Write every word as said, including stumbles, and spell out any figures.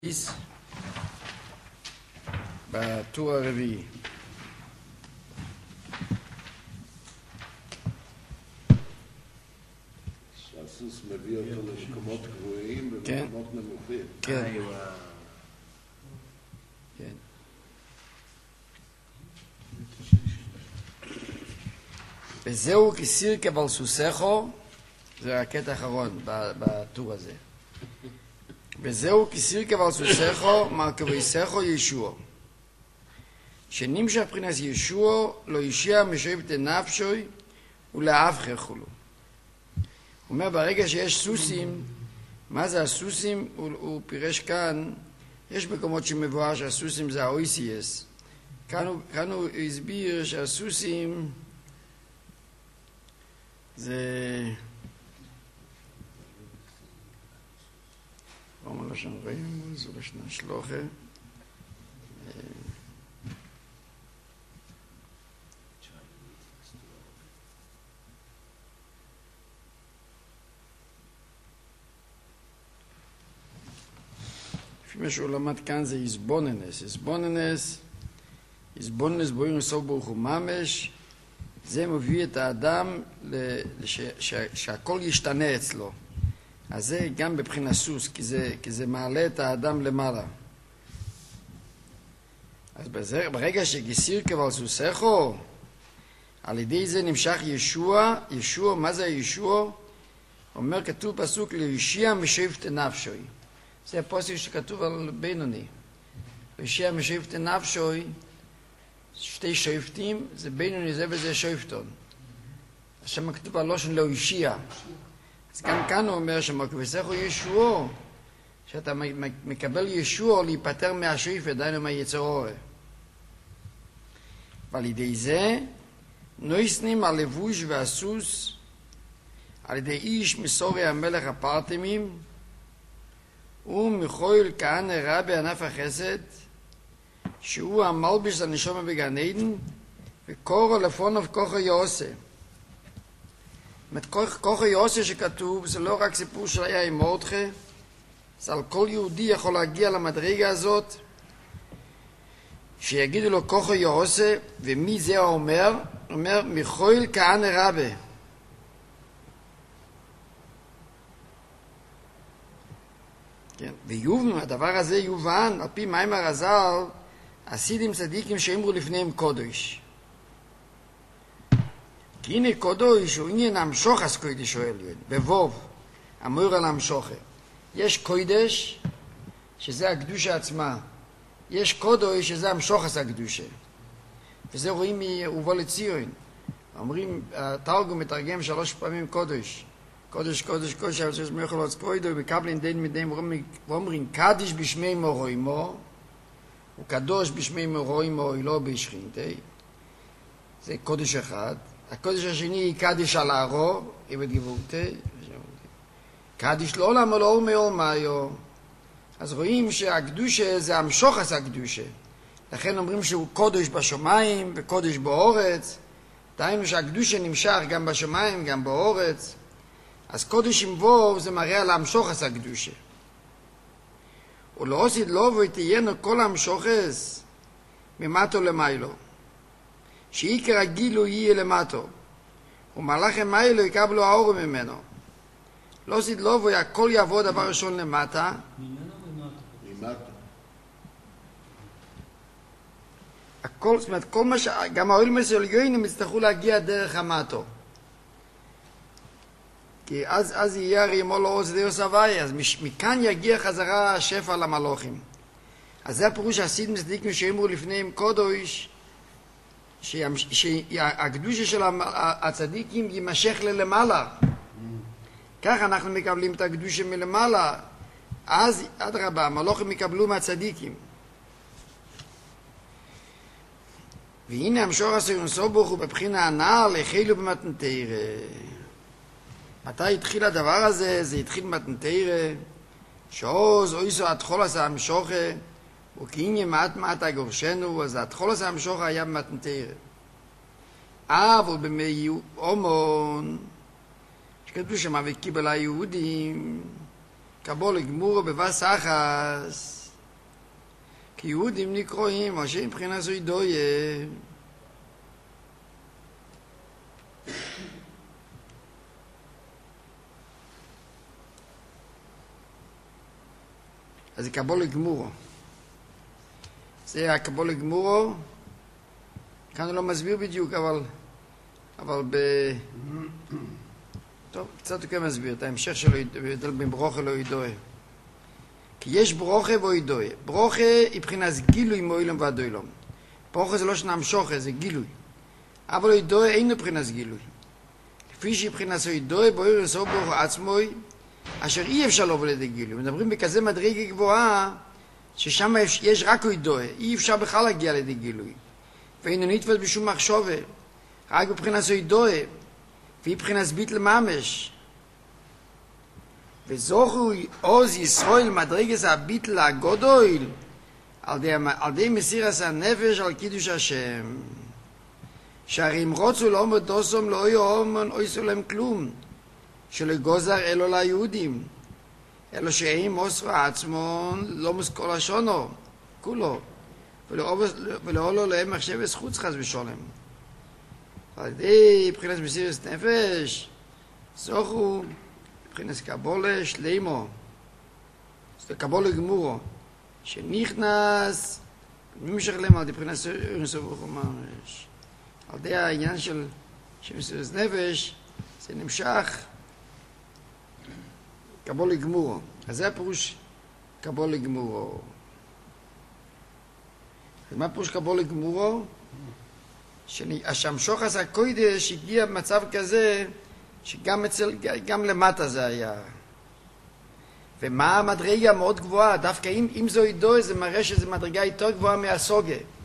בטור הרביעי. שהסוס מביא אותו למקומות גבוהים ובמקומות נמוכים. כן. כן. וזהו כסיר כבל סוסךו, זה הקטע האחרון בטור הזה. וזהו כסיר כבל סוסךו, מרכבויסךו ישוע. שנמשך מבחינת ישוע לא ישיע משאבת נפשוי ולאבחר חולו. הוא אומר, ברגע שיש סוסים, מה זה הסוסים? הוא, הוא פירש כאן, יש מקומות שמבואר שהסוסים זה ה-או אי סי אס. כאן הוא, כאן הוא הסביר שהסוסים זה... לא אומר לשם רואים, זו לשנה שלוחה. לפי מה שהוא למד כאן זה איזבוננס. איזבוננס, איזבוננס בואים לסוף ברוך הוא ממש, זה מביא את האדם לש, ש, שהכל ישתנה אצלו. אז זה גם בבחינת סוס, כי זה, כי זה מעלה את האדם למעלה. אז בזה, ברגע שגסיר כבל סוסךו, על ידי זה נמשך ישוע. ישוע, מה זה ישוע? אומר, כתוב פסוק, לישיע משאבת נפשוי. זה הפוסק שכתוב על בינוני. לישיע משאבת נפשוי, שתי שופטים, זה בינוני זה וזה שופטון. השם כתוב על לושן לא ישיע. אז גם כאן הוא אומר שמרכבויסךו ישוע, שאתה מקבל ישוע להיפטר מהשופט, דהיינו מהיצר הרע. ועל ידי זה נויסנים הלבוש והסוס, על ידי איש מסורי המלך הפרטמים, ומכהן כהנא רבי ענף החסד, שהוא המלביש הנשמה בגן עדן, וקורא לפוניו כוחו יעשה. כוחו יעשה שכתוב, זה לא רק סיפור של היה עם מרדכי, זה על כל יהודי יכול להגיע למדרגה הזאת, שיגידו לו כוחו יעשה, ומי זה אומר? אומר, מכהן כהנא רבי. כן, ויובן, הדבר הזה יובן, על פי מאמר הז"ל, חסידים צדיקים שאמרו לפניהם קודש. כי הנה קודש הוא עניין המשוחס קודש שואל, בבוב, אמור על המשוחס. יש קודש, שזה הקדושה עצמה. יש קודש, שזה המשוחס הקדושה. וזה רואים מיובל לציון. אומרים, התרגום מתרגם שלוש פעמים קודש. קודש, קודש, קודש, אבל שיש מיוחד לעצ קודש, ומקבלים דין מדין, ואומרים, קדיש בשמי מורוימו, וקדוש בשמי מורוימו, לא בשכינתי. זה קודש אחד. הקודש השני, קדיש על הערו, עבד גבורתי. קדיש לא עולם, לא אור מאור מאיו. אז רואים שהקדושה זה המשוחס הקדושה. לכן אומרים שהוא קודש בשמיים וקודש באורץ. דהיינו שהקדושה נמשך גם בשמיים, גם באורץ. אז קודש עם ווב זה מראה על המשוחס הקדושה. ולא עשית לו ותהיינו כל המשוחס ממטו למיילו. שעיקר הגילו יהיה למטו. ומהלכי מיילו יקבלו האור ממנו. לא עשית לו והכל יבוא דבר ראשון למטה. ממנו ומטו. הכל, זאת אומרת, כל מה ש... גם האוילמס העליונים יצטרכו להגיע דרך המטו. כי אז, אז יהיה הרי מול עוז דיוס הוואי, אז מש, מכאן יגיע חזרה השפע למלוכים. אז זה הפירוש שהחסידים צדיקים שאמרו לפניהם קודש, שהקדושה של הצדיקים יימשך ללמעלה. כך אנחנו מקבלים את הקדושה מלמעלה. אז, אדרבה, המלוכים יקבלו מהצדיקים. והנה המשור הסויונסו ברוך הוא בבחינה הנעל, החלו במתנתרא. מתי התחיל הדבר הזה? זה התחיל במתנתרא, שעוז אויסו התחול עשה המשוכה, וכעניין מעט מעט הגורשנו, אז התחול עשה המשוכה היה במתנתרא. אבל במי אומון, שכתוב שמה וקיבל היהודים, קבול גמור בבס אחס, כי יהודים נקרואים, או שמבחינה זו ידויה. אז זה קבולה גמורו. זה הקבולה גמורו. כאן הוא לא מסביר בדיוק, אבל, אבל ב... טוב, קצת הוא כן מסביר, את ההמשך שלו, יותר בין ברוכה לא ידועה. כי יש ברוכה בו ידועה. ברוכה היא בחינת גילוי מאוילם ועד אוילם. ברוכה זה לא שנם שוכה, זה גילוי. אבל ידועה אינו בחינת גילוי. לפי שהיא בחינת ידועה, בו ירסו ברוך עצמוי, אשר אי אפשר לבוא לידי גילוי. מדברים בכזה מדרגה גבוהה, ששם יש רק ידועה. אי אפשר בכלל להגיע לידי גילוי. ואינו נתפס בשום מחשובה. רק בבחינת ידועה. והיא בחינת ביטל ממש. וזוכו עוז ישראל מדרגת הביטל הגודל על די, על די מסירת הנפש על קידוש השם. שהרי אם רוצו לא עומד דוסום לא יאומן או יעשו להם כלום. שלא גוזר אלו ליהודים. אלו שאין מוסר עצמון לא מוסכל השונו. כולו. ולא להם מחשב זכות חס ושולם. על די בחינת מסירת נפש זוכו מבחינת קבולה שלימו. זה קבולה גמורו. שנכנס, נמשך להם על די בחינת סוף ממש. על די העניין של מסירת נפש, זה נמשך קבולה גמורו. אז זה הפירוש קבולה גמורו. אז מה פירוש קבולה גמורו? שהמשוך עשה קודש הגיע במצב כזה שגם אצל, גם למטה זה היה. ומה המדרגה מאוד גבוהה, דווקא אם, אם זו ידוע זה מראה שזה מדרגה יותר גבוהה מהסוגה.